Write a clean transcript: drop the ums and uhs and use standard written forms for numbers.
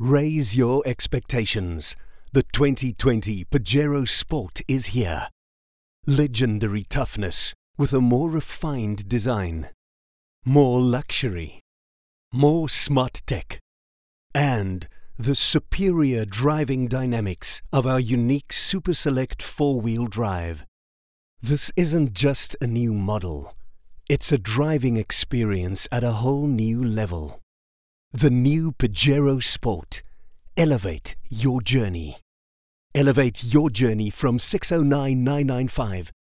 Raise your expectations. The 2020 Pajero Sport is here. Legendary toughness with a more refined design. More luxury. More smart tech. And the superior driving dynamics of our unique Super Select four-wheel drive. This isn't just a new model. It's a driving experience at a whole new level. The new Pajero Sport. Elevate your journey. Elevate your journey from 609,995